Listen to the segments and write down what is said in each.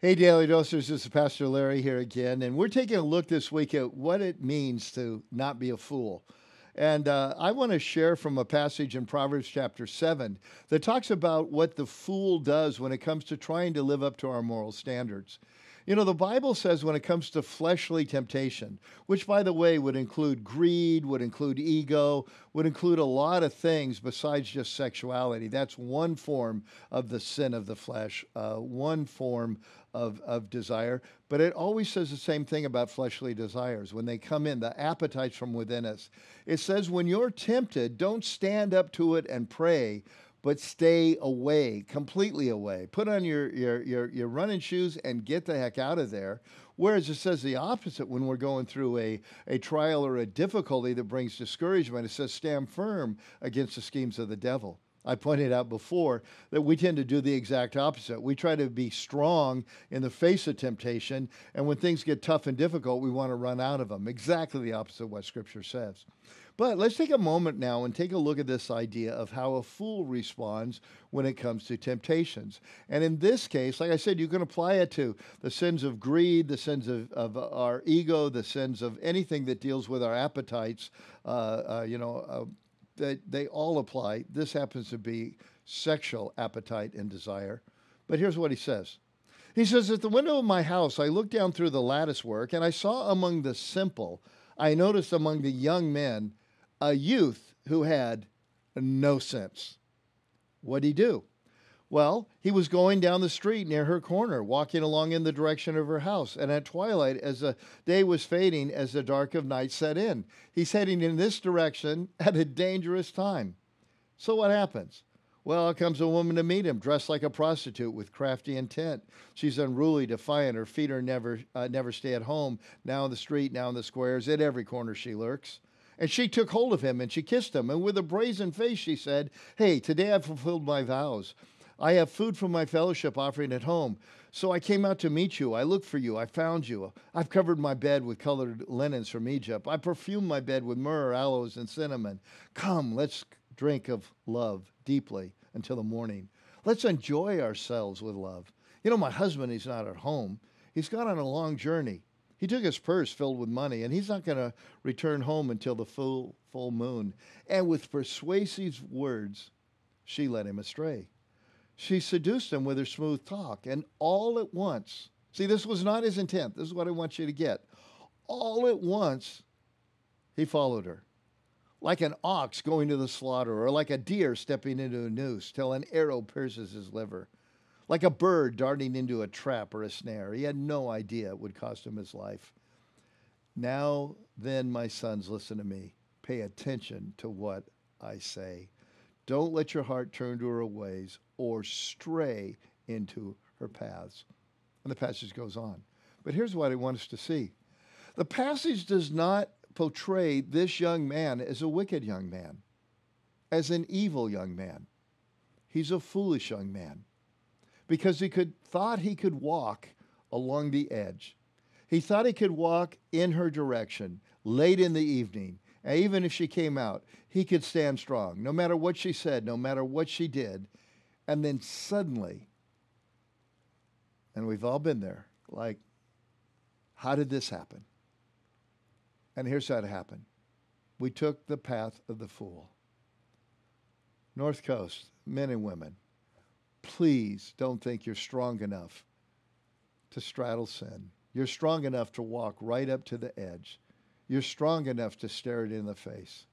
Hey, Daily Dosers, this is Pastor Larry here again, and we're taking a look this week at what it means to not be a fool. And I want to share from a passage in Proverbs chapter 7 that talks about what the fool does when it comes to trying to live up to our moral standards. You know, the Bible says when it comes to fleshly temptation, which, by the way, would include greed, would include ego, would include a lot of things besides just sexuality. That's one form of the sin of the flesh, one form of desire. But it always says the same thing about fleshly desires. When they come in, the appetites from within us. It says, when you're tempted, don't stand up to it and pray, but stay away, completely away. Put on your running shoes and get the heck out of there. Whereas it says the opposite when we're going through a trial or a difficulty that brings discouragement. It says stand firm against the schemes of the devil. I pointed out before that we tend to do the exact opposite. We try to be strong in the face of temptation, and when things get tough and difficult, we want to run out of them. Exactly the opposite of what Scripture says. But let's take a moment now and take a look at this idea of how a fool responds when it comes to temptations. And in this case, like I said, you can apply it to the sins of greed, the sins of our ego, the sins of anything that deals with our appetites, that they all apply. This happens to be sexual appetite and desire. But here's what he says. He says, at the window of my house, I looked down through the lattice work, and I saw among the simple, I noticed among the young men, a youth who had no sense. What'd he do? Well, he was going down the street near her corner, walking along in the direction of her house. And at twilight, as the day was fading, as the dark of night set in, he's heading in this direction at a dangerous time. So what happens? Well, comes a woman to meet him, dressed like a prostitute with crafty intent. She's unruly, defiant. Her feet are never stay at home. Now in the street, now in the squares, at every corner she lurks. And she took hold of him and she kissed him. And with a brazen face, she said, hey, today I've fulfilled my vows. I have food from my fellowship offering at home. So I came out to meet you. I looked for you. I found you. I've covered my bed with colored linens from Egypt. I perfumed my bed with myrrh, aloes, and cinnamon. Come, let's drink of love deeply until the morning. Let's enjoy ourselves with love. You know, my husband, he's not at home. He's gone on a long journey. He took his purse filled with money, and he's not going to return home until the full moon. And with persuasive words, she led him astray. She seduced him with her smooth talk, and all at once, see, this was not his intent. This is what I want you to get. All at once, he followed her, like an ox going to the slaughter, or like a deer stepping into a noose till an arrow pierces his liver, like a bird darting into a trap or a snare. He had no idea it would cost him his life. Now then, my sons, listen to me. Pay attention to what I say. Don't let your heart turn to her ways or stray into her paths. And the passage goes on. But here's what I want us to see. The passage does not portray this young man as a wicked young man, as an evil young man. He's a foolish young man because thought he could walk along the edge. He thought he could walk in her direction late in the evening. And even if she came out, he could stand strong, no matter what she said, no matter what she did. And then suddenly, and we've all been there, like, how did this happen? And here's how it happened. We took the path of the fool. North Coast, men and women, please don't think you're strong enough to straddle sin. You're strong enough to walk right up to the edge. You're strong enough to stare it in the face.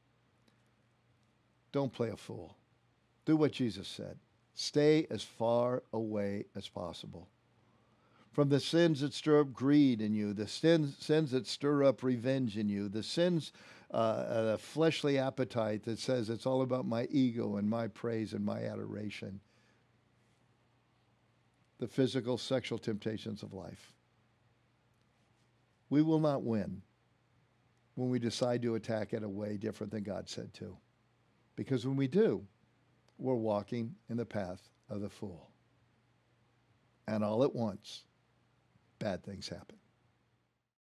Don't play a fool. Do what Jesus said. Stay as far away as possible from the sins that stir up greed in you, the sins that stir up revenge in you, the sins, the fleshly appetite that says it's all about my ego and my praise and my adoration, the physical, sexual temptations of life. We will not win when we decide to attack it a way different than God said to. Because when we do, we're walking in the path of the fool. And all at once, bad things happen.